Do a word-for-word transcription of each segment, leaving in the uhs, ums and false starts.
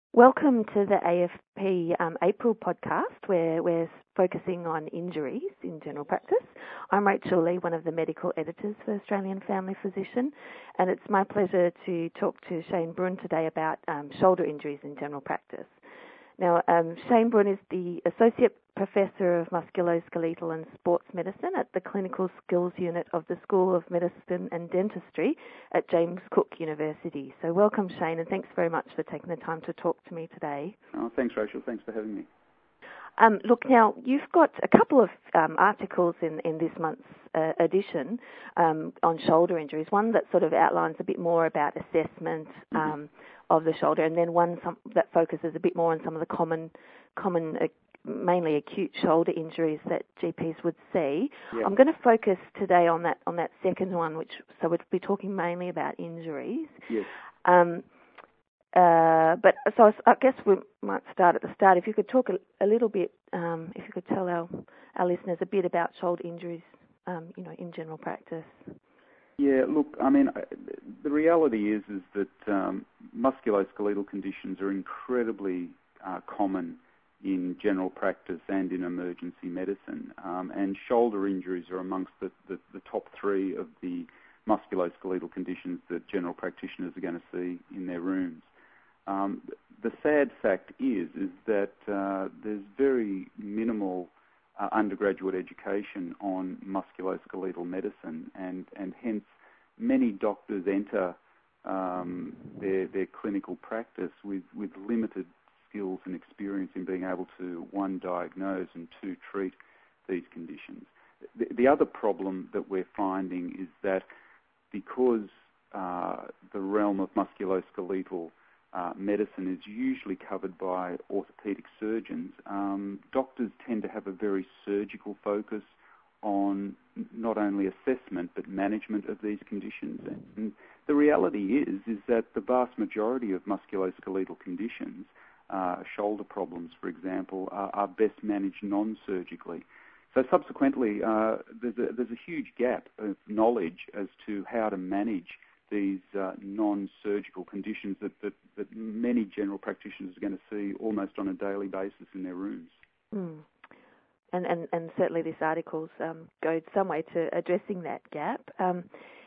Welcome to the A F P um, April podcast, where we're focusing on injuries in general practice. I'm Rachel Lee, one of the medical editors for Australian Family Physician, and it's my pleasure to talk to Shane Brun today about um, shoulder injuries in general practice. Now, um, Shane Brun is the Associate Professor of Musculoskeletal and Sports Medicine at the Clinical Skills Unit of the School of Medicine and Dentistry at James Cook University. So welcome, Shane, and thanks very much for taking the time to talk to me today. Oh, thanks, Rachel. Thanks for having me. Um, look, now, you've got a couple of um, articles in, in this month's uh, edition um, on shoulder injuries, one that sort of outlines a bit more about assessment um, mm-hmm. of the shoulder, and then one some, that focuses a bit more on some of the common, common uh, mainly acute shoulder injuries that G Ps would see. Yeah. I'm going to focus today on that on that second one, which so we'll be talking mainly about injuries. Yes. Um, Uh, but so I guess we might start at the start. If you could talk a, a little bit, um, if you could tell our, our listeners a bit about shoulder injuries, um, you know, in general practice. Yeah, look, I mean, the reality is is that um, musculoskeletal conditions are incredibly uh, common in general practice and in emergency medicine, um, and shoulder injuries are amongst the, the, the top three of the musculoskeletal conditions that general practitioners are going to see in their rooms. Um, the sad fact is is that uh, there's very minimal uh, undergraduate education on musculoskeletal medicine, and, and hence many doctors enter um, their, their clinical practice with, with limited skills and experience in being able to, one, diagnose and two, treat these conditions. The, the other problem that we're finding is that because uh, the realm of musculoskeletal uh, medicine is usually covered by orthopedic surgeons, um, doctors tend to have a very surgical focus on not only assessment but management of these conditions. And the reality is is that the vast majority of musculoskeletal conditions, uh, shoulder problems, for example, are, are best managed non-surgically. So subsequently, uh, there's, a, there's a huge gap of knowledge as to how to manage these uh, non-surgical conditions that, that, that many general practitioners are going to see almost on a daily basis in their rooms. Mm. And, and, and certainly this article um, goes some way to addressing that gap. Um,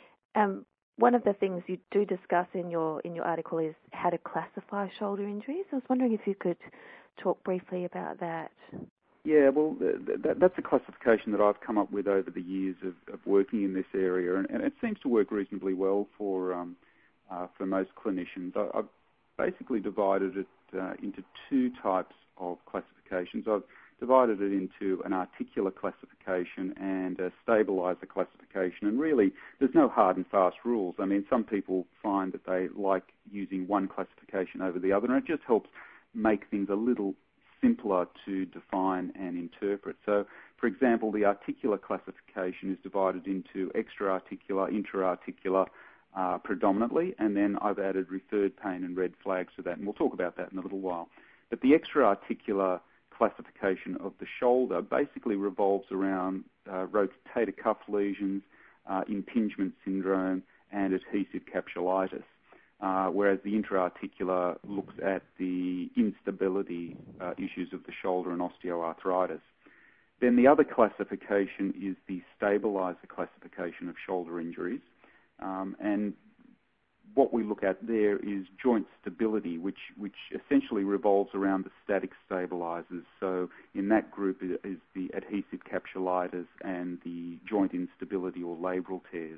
um, one of the things you do discuss in your in your article is how to classify shoulder injuries. I was wondering if you could talk briefly about that. Yeah, well, th- th- that's a classification that I've come up with over the years of, of working in this area, and, and it seems to work reasonably well for um, uh, for most clinicians. I, I've basically divided it uh, into two types of classifications. I've divided it into an articular classification and a stabilizer classification, and really there's no hard and fast rules. I mean, some people find that they like using one classification over the other, and it just helps make things a little simpler to define and interpret. So, for example, the articular classification is divided into extra-articular, intra-articular uh, predominantly, and then I've added referred pain and red flags to that, and we'll talk about that in a little while. But the extra-articular classification of the shoulder basically revolves around uh, rotator cuff lesions, uh, impingement syndrome, and adhesive capsulitis. Uh, whereas the intra-articular looks at the instability uh, issues of the shoulder and osteoarthritis. Then the other classification is the stabilizer classification of shoulder injuries. Um, and what we look at there is joint stability, which, which essentially revolves around the static stabilizers. So in that group is the adhesive capsulitis and the joint instability or labral tears.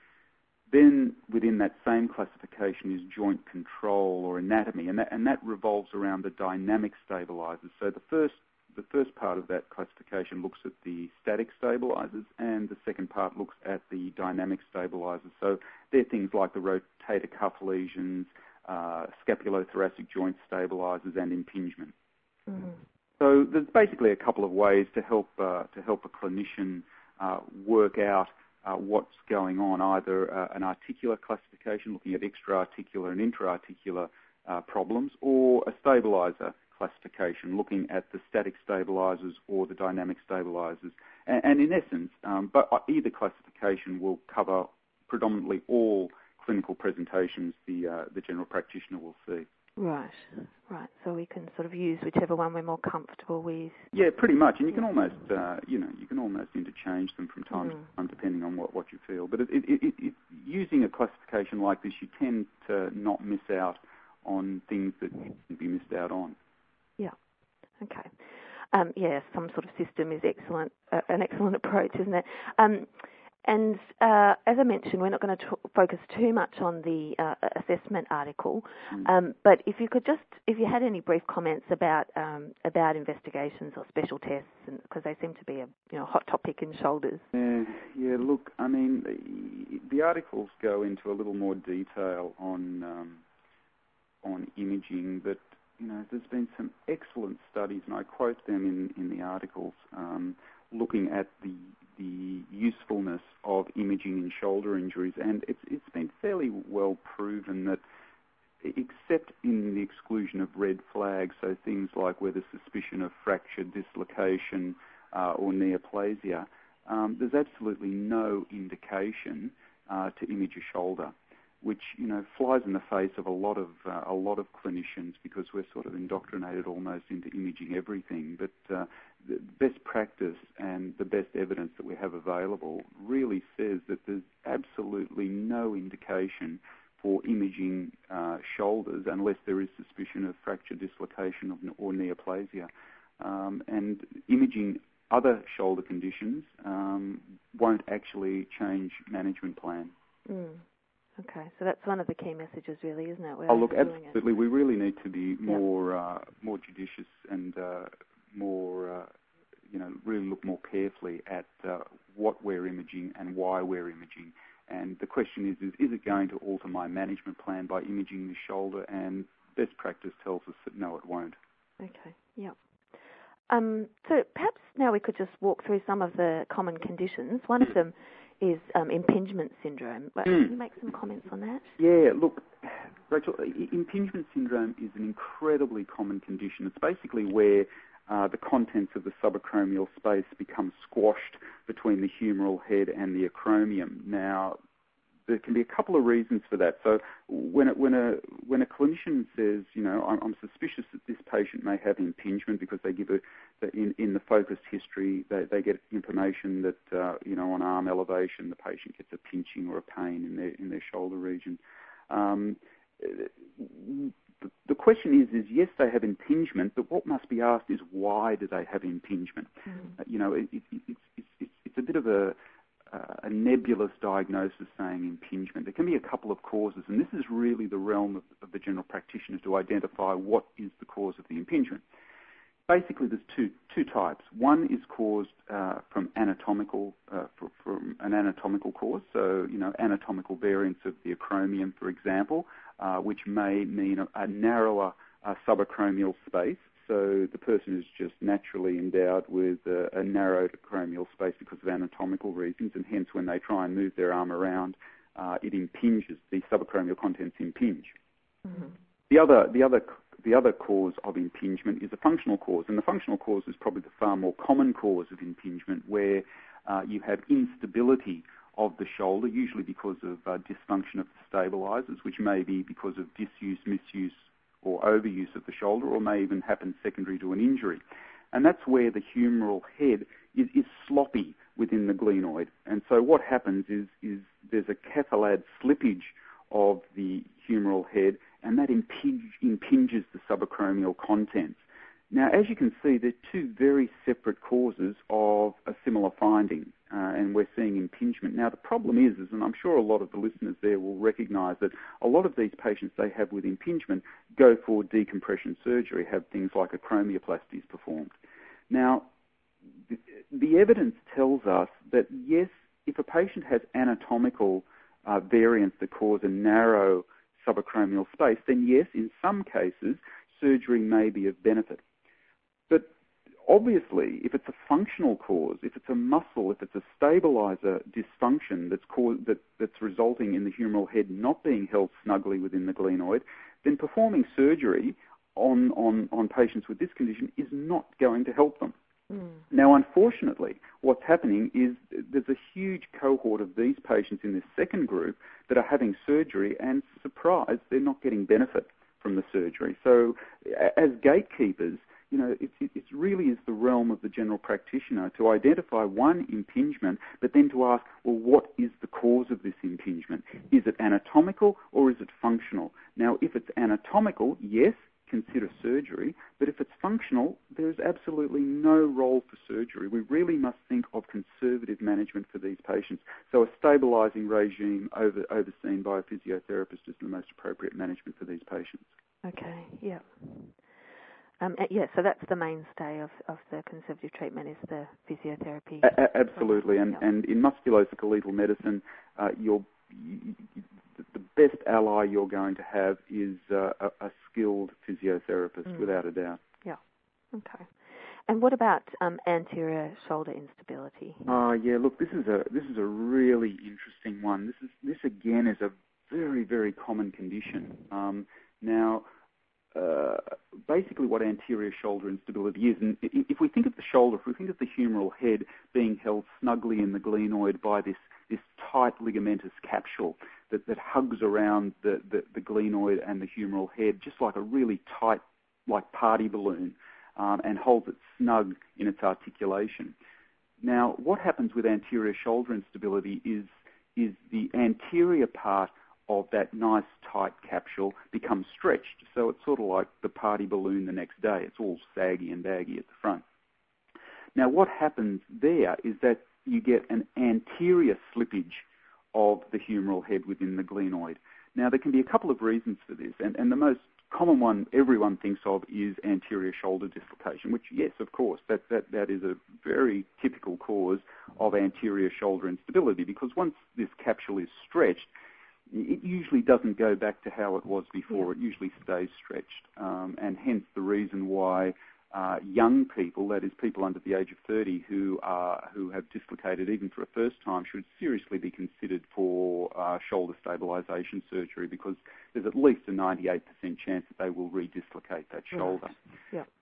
Then within that same classification is joint control or anatomy, and that, and that revolves around the dynamic stabilizers. So the first the first part of that classification looks at the static stabilizers, and the second part looks at the dynamic stabilizers. So they're things like the rotator cuff lesions, uh, scapulothoracic joint stabilizers, and impingement. Mm-hmm. So there's basically a couple of ways to help uh, to help a clinician uh, work out Uh, what's going on, either uh, an articular classification looking at extra-articular and intra-articular uh, problems, or a stabilizer classification looking at the static stabilizers or the dynamic stabilizers. And, and in essence, um, but either classification will cover predominantly all clinical presentations the uh, the general practitioner will see. Right, right. So we can sort of use whichever one we're more comfortable with. Yeah, pretty much. And you can almost, uh, you know, you can almost interchange them from time mm. to time depending on what, what you feel. But it, it, it, it, using a classification like this, you tend to not miss out on things that you can be missed out on. Yeah. Okay. Um, yeah, some sort of system is excellent, uh, an excellent approach, isn't it? Um, And uh, as I mentioned, we're not going to t- focus too much on the uh, assessment article, Mm. um, but if you could just, if you had any brief comments about um, about investigations or special tests, because they seem to be a you know hot topic in shoulders. Yeah, yeah. Look, I mean, the, the articles go into a little more detail on um, on imaging, but you know, there's been some excellent studies, and I quote them in in the articles, um, looking at the the usefulness of imaging in shoulder injuries, and it's it's been fairly well proven that, except in the exclusion of red flags, so things like where there's suspicion of fracture, dislocation, uh, or neoplasia, um, there's absolutely no indication uh, to image a shoulder, which you know flies in the face of a lot of uh, a lot of clinicians, because we're sort of indoctrinated almost into imaging everything. But uh, the best practice and the best evidence that we have available really says that there's absolutely no indication for imaging uh, shoulders unless there is suspicion of fracture, dislocation, or neoplasia. Um, and imaging other shoulder conditions um, won't actually change management plan. Mm. Okay, so that's one of the key messages, really, isn't it? Oh, look, absolutely. We really need to be more uh, more judicious and uh, more, uh, you know, really look more carefully at uh, what we're imaging and why we're imaging. And the question is, is, is it going to alter my management plan by imaging the shoulder? And best practice tells us that no, it won't. Okay, yeah. Um, so perhaps now we could just walk through some of the common conditions. One of them is um, impingement syndrome. Mm. Can you make some comments on that? Yeah, look, Rachel, impingement syndrome is an incredibly common condition. It's basically where uh, the contents of the subacromial space become squashed between the humeral head and the acromion. Now, there can be a couple of reasons for that. So when a, when a when a clinician says, you know, I'm, I'm suspicious that this patient may have impingement, because they give a in, in the focused history they, they get information that uh, you know on arm elevation the patient gets a pinching or a pain in their in their shoulder region. Um, the, the question is is yes, they have impingement, but what must be asked is why do they have impingement? Mm. Uh, you know, it, it, it, it's it's it's a bit of a Uh, a nebulous diagnosis saying impingement. There can be a couple of causes, and this is really the realm of, of the general practitioner to identify what is the cause of the impingement. Basically, there's two two types. One is caused uh, from anatomical uh, for, from an anatomical cause, so you know anatomical variants of the acromion, for example, uh, which may mean a, a narrower uh, subacromial space. So the person is just naturally endowed with a, a narrowed acromial space because of anatomical reasons, and hence when they try and move their arm around, uh, it impinges. The subacromial contents impinge. Mm-hmm. The other, the other, the other cause of impingement is a functional cause, and the functional cause is probably the far more common cause of impingement, where uh, you have instability of the shoulder, usually because of uh, dysfunction of the stabilizers, which may be because of disuse, misuse, or overuse of the shoulder, or may even happen secondary to an injury. And that's where the humeral head is, is sloppy within the glenoid. And so what happens is, is there's a cathalad slippage of the humeral head, and that impinge, impinges the subacromial contents. Now, as you can see, they're two very separate causes of a similar finding, uh, and we're seeing impingement. Now, the problem is, is, and I'm sure a lot of the listeners there will recognise that a lot of these patients they have with impingement go for decompression surgery, have things like acromioplasties performed. Now, the, the evidence tells us that, yes, if a patient has anatomical uh, variants that cause a narrow subacromial space, then yes, in some cases, surgery may be of benefit. But obviously, if it's a functional cause, if it's a muscle, if it's a stabilizer dysfunction that's caused, that, that's resulting in the humeral head not being held snugly within the glenoid, then performing surgery on, on, on patients with this condition is not going to help them. Mm. Now, unfortunately, what's happening is there's a huge cohort of these patients in this second group that are having surgery, and surprise, they're not getting benefit from the surgery. So as gatekeepers, you know, it, it really is the realm of the general practitioner to identify one impingement, but then to ask, well, what is the cause of this impingement? Is it anatomical or is it functional? Now, if it's anatomical, yes, consider surgery, but if it's functional, there's absolutely no role for surgery. We really must think of conservative management for these patients. So a stabilising regime over, overseen by a physiotherapist is the most appropriate management for these patients. Okay, yeah. Um, yeah, so that's the mainstay of, of the conservative treatment is the physiotherapy. A- a- absolutely, and, yeah. and in musculoskeletal medicine, uh, you're, you, the best ally you're going to have is uh, a, a skilled physiotherapist, mm. without a doubt. Yeah, okay. And what about um, anterior shoulder instability? Oh, uh, yeah, look, this is a this is a really interesting one. This is this again is a very, very common condition. Um, now, Uh, basically what anterior shoulder instability is, and if we think of the shoulder, if we think of the humeral head being held snugly in the glenoid by this, this tight ligamentous capsule that, that hugs around the, the, the glenoid and the humeral head, just like a really tight, like party balloon, um, and holds it snug in its articulation. Now, what happens with anterior shoulder instability is, is the anterior part of that nice tight capsule becomes stretched. So it's sort of like the party balloon the next day. It's all saggy and baggy at the front. Now what happens there is that you get an anterior slippage of the humeral head within the glenoid. Now there can be a couple of reasons for this, and, and the most common one everyone thinks of is anterior shoulder dislocation, which yes, of course, that, that, that is a very typical cause of anterior shoulder instability, because once this capsule is stretched, it usually doesn't go back to how it was before. Yeah. It usually stays stretched, um, and hence the reason why uh, young people, that is people under the age of thirty, who are who have dislocated even for a first time, should seriously be considered for uh, shoulder stabilisation surgery, because there's at least a ninety-eight percent chance that they will redislocate that shoulder. Right. Yeah.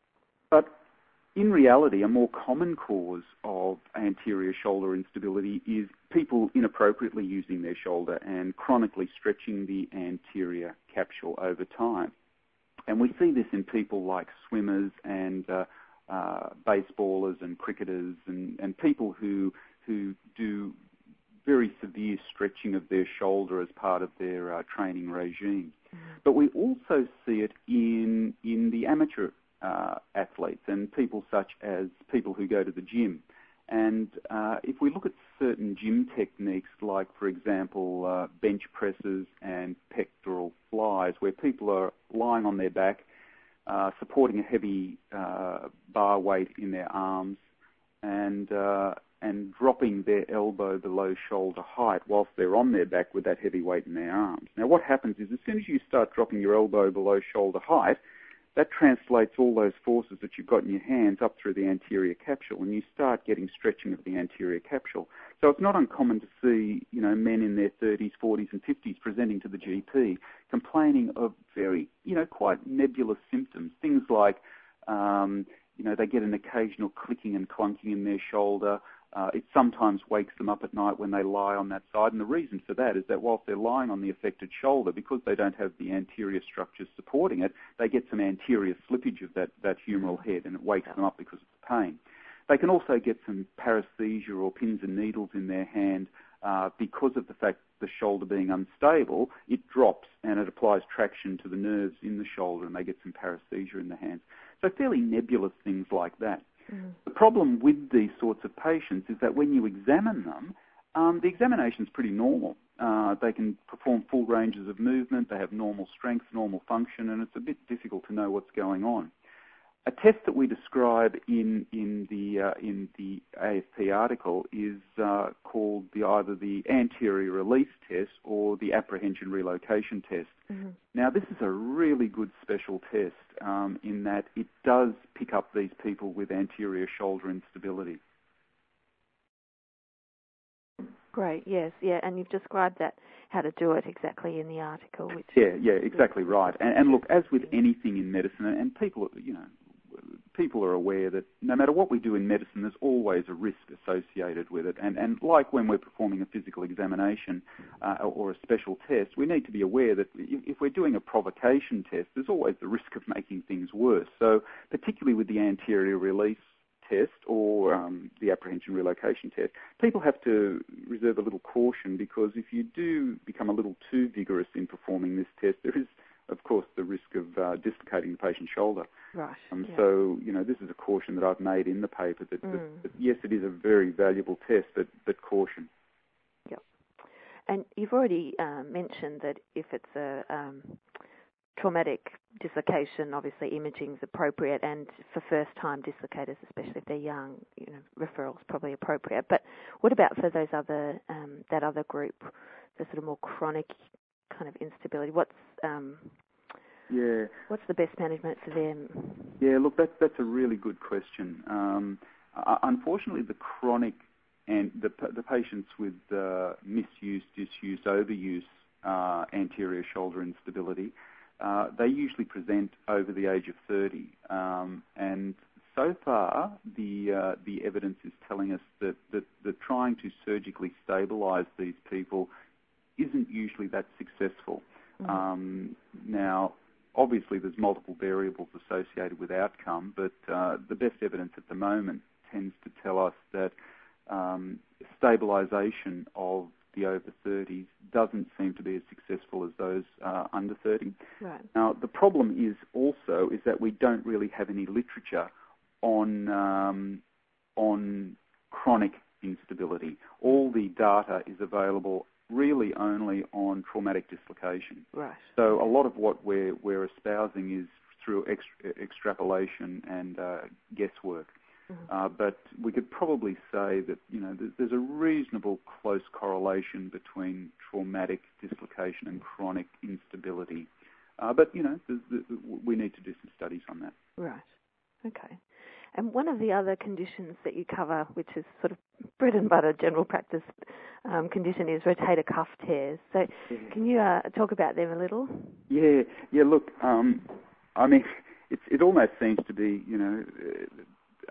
But in reality, a more common cause of anterior shoulder instability is people inappropriately using their shoulder and chronically stretching the anterior capsule over time. And we see this in people like swimmers and uh, uh, baseballers and cricketers and, and people who who do very severe stretching of their shoulder as part of their uh, training regime. Mm-hmm. But we also see it in in the amateur Uh, athletes and people such as people who go to the gym. And uh, if we look at certain gym techniques, like, for example, uh, bench presses and pectoral flies, where people are lying on their back, uh, supporting a heavy uh, bar weight in their arms, and uh, and dropping their elbow below shoulder height whilst they're on their back with that heavy weight in their arms. Now, what happens is as soon as you start dropping your elbow below shoulder height, that translates all those forces that you've got in your hands up through the anterior capsule, and you start getting stretching of the anterior capsule. So it's not uncommon to see, you know, men in their thirties, forties and fifties presenting to the G P complaining of very, you know, quite nebulous symptoms. Things like, um, you know, they get an occasional clicking and clunking in their shoulder. Uh, it sometimes wakes them up at night when they lie on that side, and the reason for that is that whilst they're lying on the affected shoulder, because they don't have the anterior structures supporting it, they get some anterior slippage of that, that humeral head, and it wakes them up because of the pain. They can also get some paresthesia or pins and needles in their hand uh, because of the fact the shoulder being unstable. It drops and it applies traction to the nerves in the shoulder, and they get some paresthesia in the hands. So fairly nebulous things like that. Mm. The problem with these sorts of patients is that when you examine them, um, the examination's pretty normal. Uh, they can perform full ranges of movement, they have normal strength, normal function, and it's a bit difficult to know what's going on. A test that we describe in in the uh, in the A F P article is uh, called the either the anterior release test or the apprehension relocation test. Mm-hmm. Now, this is a really good special test um, in that it does pick up these people with anterior shoulder instability. Great, yes, yeah, and you've described that, how to do it exactly in the article. Which yeah, yeah, exactly right. And, and look, as with anything in medicine, and people, you know, people are aware that no matter what we do in medicine, there's always a risk associated with it. And, and like when we're performing a physical examination uh, or a special test, we need to be aware that if, if we're doing a provocation test, there's always the risk of making things worse. So particularly with the anterior release test or um, the apprehension relocation test, people have to reserve a little caution, because if you do become a little too vigorous in performing this test, there is, of course, the risk of uh, dislocating the patient's shoulder. Right. Um, yeah. So, you know, this is a caution that I've made in the paper that, mm. that, that yes, it is a very valuable test, but, but caution. Yep. And you've already uh, mentioned that if it's a um, traumatic dislocation, obviously imaging is appropriate, and for first-time dislocators, especially if they're young, you know, referral's probably appropriate. But what about for those other um, that other group, the sort of more chronic kind of instability? What's um, yeah, what's the best management for them? Yeah, look, that, that's a really good question. Um, uh, unfortunately, the chronic and the the patients with uh, misuse, disuse, overuse, uh, anterior shoulder instability, Uh, they usually present over the age of thirty, um, and so far the uh, the evidence is telling us that, that, that trying to surgically stabilise these people isn't usually that successful. Mm-hmm. Um, now, obviously, there's multiple variables associated with outcome, but uh, the best evidence at the moment tends to tell us that um, stabilisation of the over thirties doesn't seem to be as successful as those uh, under thirty. Right. Now, the problem is also is that we don't really have any literature on um, on chronic instability. All the data is available really only on traumatic dislocation. Right. So a lot of what we're, we're espousing is through ex- extrapolation and uh, guesswork. Uh, but we could probably say that, you know, there's, there's a reasonable close correlation between traumatic dislocation and chronic instability. Uh, but, you know, there's, there's, we need to do some studies on that. Right. Okay. And one of the other conditions that you cover, which is sort of bread and butter general practice um, condition, is rotator cuff tears. So yeah. Can you uh, talk about them a little? Yeah. Yeah. Look, um, I mean, it's, it almost seems to be, you know, uh,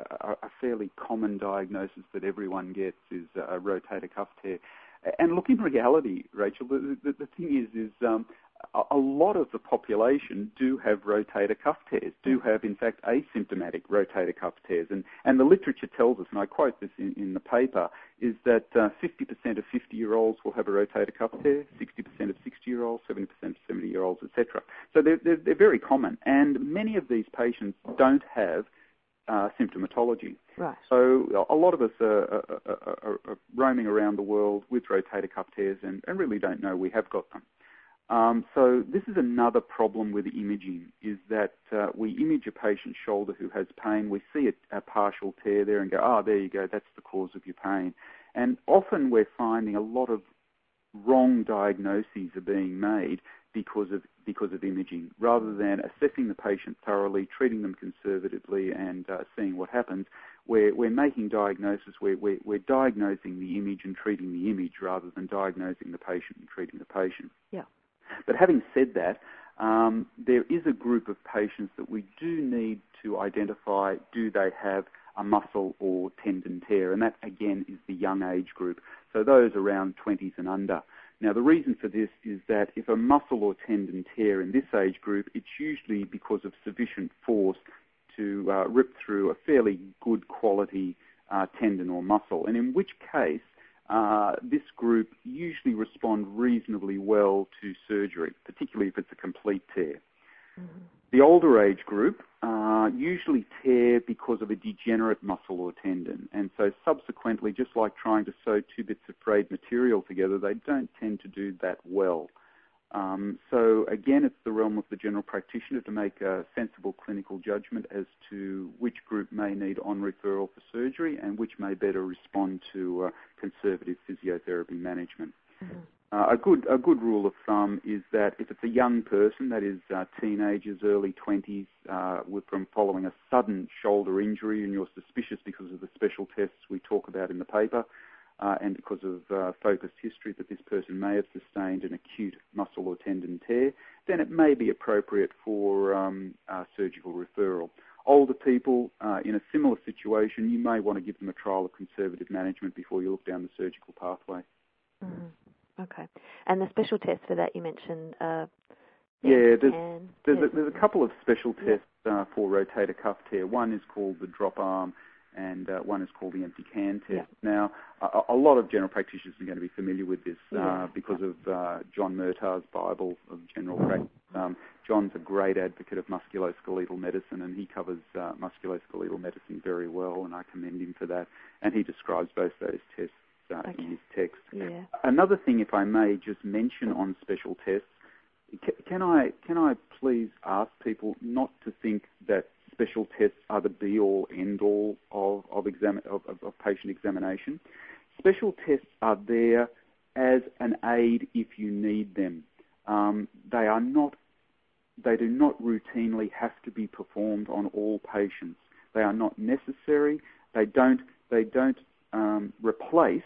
a fairly common diagnosis that everyone gets is a rotator cuff tear. And look, in reality, Rachel, the, the, the thing is, is um, a, a lot of the population do have rotator cuff tears, do have, in fact, asymptomatic rotator cuff tears. And, and the literature tells us, and I quote this in, in the paper, is that uh, fifty percent of fifty-year-olds will have a rotator cuff tear, sixty percent of sixty-year-olds, seventy percent of seventy-year-olds, et cetera. So they're, they're, they're very common. And many of these patients don't have Uh, symptomatology. Right. So a lot of us are, are, are, are roaming around the world with rotator cuff tears and, and really don't know we have got them. Um, so this is another problem with imaging, is that uh, we image a patient's shoulder who has pain, we see a, a partial tear there and go, oh, there you go, that's the cause of your pain. And often we're finding a lot of wrong diagnoses are being made because of because of imaging. Rather than assessing the patient thoroughly, treating them conservatively and uh, seeing what happens, we're, we're making diagnosis, we're, we're, we're diagnosing the image and treating the image rather than diagnosing the patient and treating the patient. Yeah. But having said that, um, there is a group of patients that we do need to identify, do they have a muscle or tendon tear? And that, again, is the young age group. So those around twenties and under. Now, the reason for this is that if a muscle or tendon tear in this age group, it's usually because of sufficient force to uh, rip through a fairly good quality uh, tendon or muscle, and in which case uh, this group usually respond reasonably well to surgery, particularly if it's a complete tear. Mm-hmm. The older age group uh, usually tear because of a degenerate muscle or tendon, and so subsequently, just like trying to sew two bits of frayed material together, they don't tend to do that well. Um, so again, it's the realm of the general practitioner to make a sensible clinical judgment as to which group may need on-referral for surgery and which may better respond to uh, conservative physiotherapy management. Mm-hmm. Uh, a good a good rule of thumb is that if it's a young person, that is uh, teenagers, early twenties, uh, with, from following a sudden shoulder injury and you're suspicious because of the special tests we talk about in the paper uh, and because of uh, focused history that this person may have sustained an acute muscle or tendon tear, then it may be appropriate for um, uh, surgical referral. Older people uh, in a similar situation, you may want to give them a trial of conservative management before you look down the surgical pathway. Mm-hmm. Okay. And the special tests for that you mentioned, uh, yeah, there's, there's, a, there's a couple of special tests yeah. uh, for rotator cuff tear. One is called the drop arm, and uh, one is called the empty can test. Yeah. Now, a, a lot of general practitioners are going to be familiar with this uh, yeah. because yeah. of uh, John Murtaugh's Bible of General Practice. Um, John's a great advocate of musculoskeletal medicine, and he covers uh, musculoskeletal medicine very well, and I commend him for that. And he describes both those tests uh, okay. in his text. Yeah. Another thing, if I may just mention on special tests, c- can I can I please ask people not to think that special tests are the be-all, end-all of of, exam- of, of, of patient examination. Special tests are there as an aid if you need them. Um, they are not. They do not routinely have to be performed on all patients. They are not necessary. They don't. They don't um, replace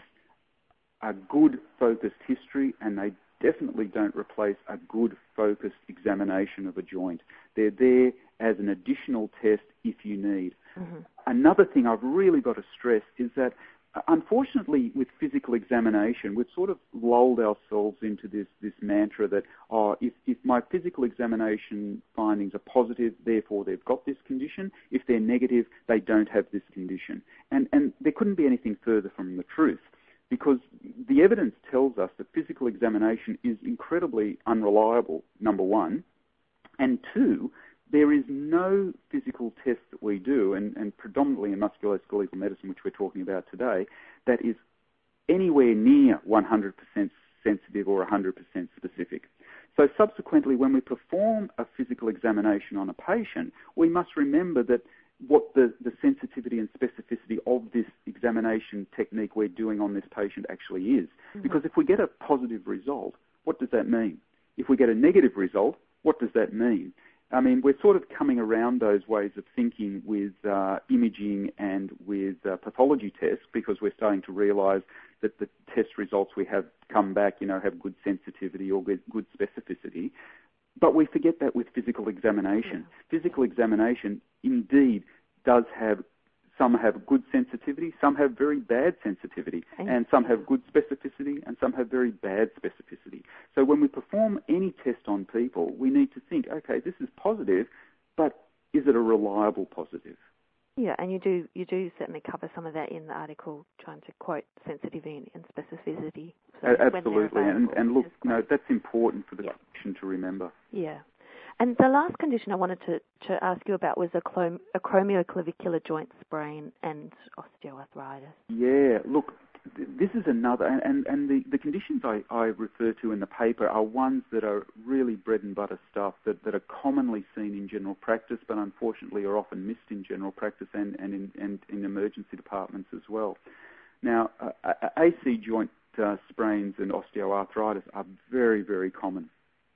a good focused history, and they definitely don't replace a good focused examination of a joint. They're there as an additional test if you need. Mm-hmm. Another thing I've really got to stress is that unfortunately with physical examination, we've sort of lulled ourselves into this, this mantra that, oh, if, if my physical examination findings are positive, therefore they've got this condition. If they're negative, they don't have this condition. And, and there couldn't be anything further from the truth, because the evidence tells us that physical examination is incredibly unreliable, number one, and two, there is no physical test that we do, and, and predominantly in musculoskeletal medicine, which we're talking about today, that is anywhere near one hundred percent sensitive or one hundred percent specific. So subsequently, when we perform a physical examination on a patient, we must remember that what the, the sensitivity and specificity of this examination technique we're doing on this patient actually is. Mm-hmm. Because if we get a positive result, what does that mean? If we get a negative result, what does that mean? I mean, we're sort of coming around those ways of thinking with uh, imaging and with uh, pathology tests, because we're starting to realise that the test results we have come back, you know, have good sensitivity or good, good specificity. But we forget that with physical examination. Yeah. Physical examination indeed does have, some have good sensitivity, some have very bad sensitivity, and, and some have good specificity, and some have very bad specificity. So when we perform any test on people, we need to think, okay, this is positive, but is it a reliable positive? Yeah, and you do you do certainly cover some of that in the article, trying to quote sensitivity and specificity. So Absolutely, and, and look, you know, that's important for the yep. clinician to remember. Yeah. And the last condition I wanted to, to ask you about was acrom- acromioclavicular joint sprain and osteoarthritis. Yeah, look, th- this is another, and, and, and the, the conditions I, I refer to in the paper are ones that are really bread and butter stuff that, that are commonly seen in general practice, but unfortunately are often missed in general practice and, and, in, and in emergency departments as well. Now, uh, A C joint uh, sprains and osteoarthritis are very, very common.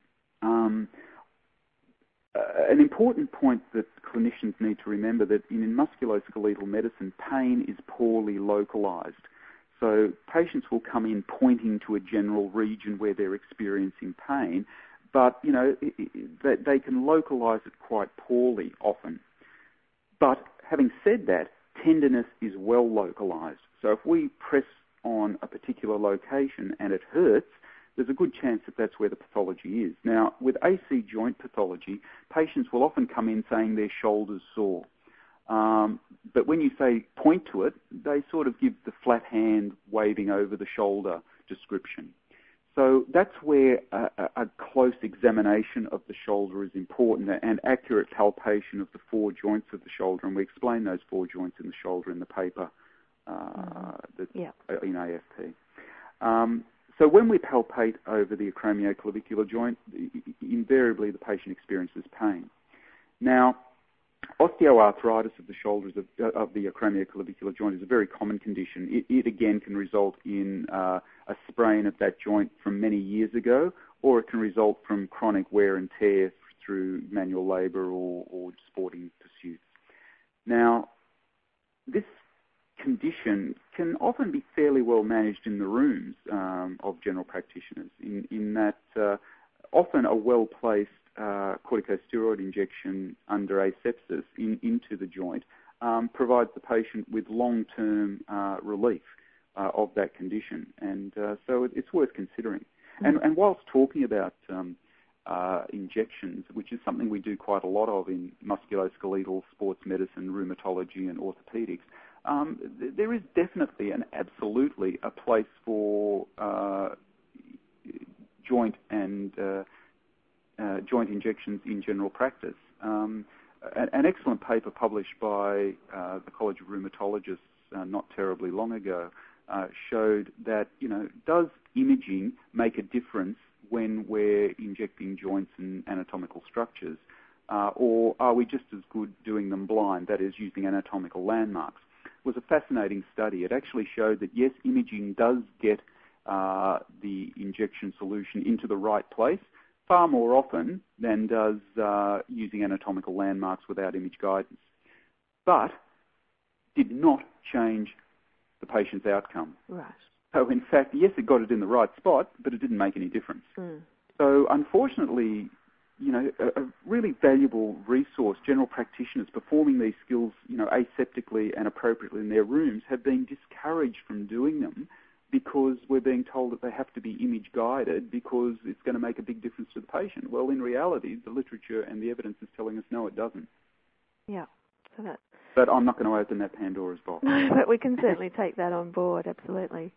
Um, Uh, an important point that clinicians need to remember that in musculoskeletal medicine, pain is poorly localized. So patients will come in pointing to a general region where they're experiencing pain, but, you know, it, it, they can localize it quite poorly often. But having said that, tenderness is well localized. So if we press on a particular location and it hurts, there's a good chance that that's where the pathology is. Now, with A C joint pathology, patients will often come in saying their shoulder's sore. Um, but when you say point to it, they sort of give the flat hand waving over the shoulder description. So that's where a, a close examination of the shoulder is important, and accurate palpation of the four joints of the shoulder, and we explain those four joints in the shoulder in the paper uh, mm-hmm. that, yeah. in A F P. Um, So when we palpate over the acromioclavicular joint, invariably the patient experiences pain. Now, osteoarthritis of the shoulders of, of the acromioclavicular joint is a very common condition. It, it again can result in uh, a sprain of that joint from many years ago, or it can result from chronic wear and tear through manual labour or, or sporting pursuits. Now, this condition can often be fairly well managed in the rooms um, of general practitioners, in, in that uh, often a well-placed uh, corticosteroid injection under asepsis in, into the joint um, provides the patient with long-term uh, relief uh, of that condition. And uh, so it, it's worth considering. Mm-hmm. And, and whilst talking about um, uh, injections, which is something we do quite a lot of in musculoskeletal, sports medicine, rheumatology and orthopedics, um, th- there is definitely and absolutely a place for uh, joint and uh, uh, joint injections in general practice. Um, an, an excellent paper published by uh, the College of Rheumatologists uh, not terribly long ago uh, showed that, you know, does imaging make a difference when we're injecting joints and anatomical structures, uh, or are we just as good doing them blind, that is, using anatomical landmarks? It was a fascinating study. It actually showed that, yes, imaging does get uh, the injection solution into the right place far more often than does uh, using anatomical landmarks without image guidance, but did not change the patient's outcome. Right. So, in fact, yes, it got it in the right spot, but it didn't make any difference. Mm. So, unfortunately, you know, a, a really valuable resource, general practitioners performing these skills, you know, aseptically and appropriately in their rooms have been discouraged from doing them because we're being told that they have to be image-guided because it's going to make a big difference to the patient. Well, in reality, the literature and the evidence is telling us, no, it doesn't. Yeah. So that... But I'm not going to open that Pandora's box. No, but we can certainly take that on board, absolutely.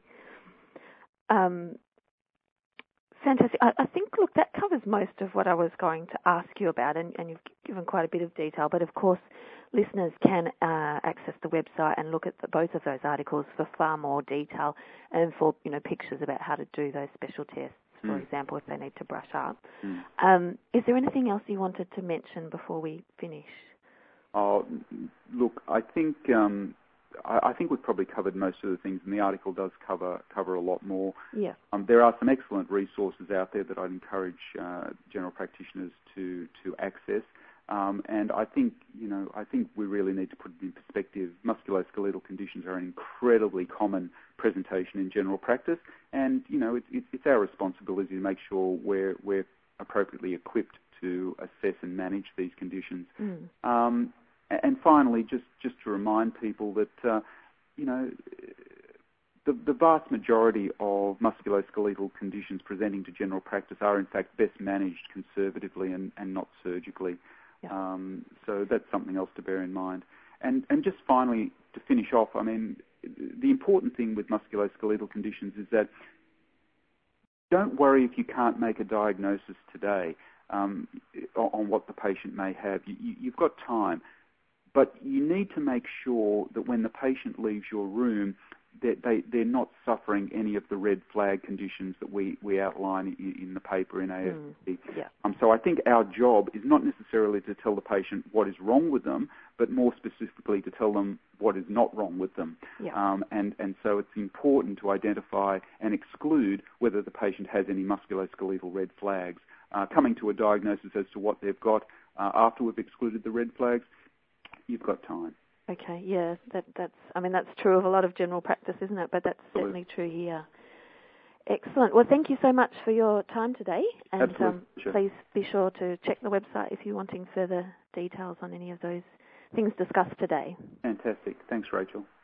Um, fantastic. I, I think, look, that covers most of what I was going to ask you about, and, and you've given quite a bit of detail. But, of course, listeners can uh, access the website and look at the, both of those articles for far more detail and for, you know, pictures about how to do those special tests, for mm. example, if they need to brush up. Mm. Um, is there anything else you wanted to mention before we finish? Oh, look, I think... Um I think we've probably covered most of the things, and the article does cover cover a lot more. Yeah. Um, there are some excellent resources out there that I'd encourage uh, general practitioners to to access. Um, and I think, you know, I think we really need to put it in perspective. Musculoskeletal conditions are an incredibly common presentation in general practice, and you know, it, it, it's our responsibility to make sure we're we're appropriately equipped to assess and manage these conditions. Mm. Um, And finally, just, just to remind people that, uh, you know, the, the vast majority of musculoskeletal conditions presenting to general practice are, in fact, best managed conservatively and, and not surgically. Yeah. Um, so that's something else to bear in mind. And, and just finally, to finish off, I mean, the important thing with musculoskeletal conditions is that don't worry if you can't make a diagnosis today um, on what the patient may have. You, you, you've got time. But you need to make sure that when the patient leaves your room, that they, they're not suffering any of the red flag conditions that we, we outline in, in the paper in A F P. Mm, yeah. um, so I think our job is not necessarily to tell the patient what is wrong with them, but more specifically to tell them what is not wrong with them. Yeah. Um, and, and so it's important to identify and exclude whether the patient has any musculoskeletal red flags. Uh, coming to a diagnosis as to what they've got uh, after we've excluded the red flags, you've got time. Okay, yeah, that, that's, I mean, that's true of a lot of general practice, isn't it? But that's Absolutely. certainly true here. Excellent. Well, thank you so much for your time today. And Absolutely. Um, sure. please be sure to check the website if you're wanting further details on any of those things discussed today. Fantastic. Thanks, Rachel.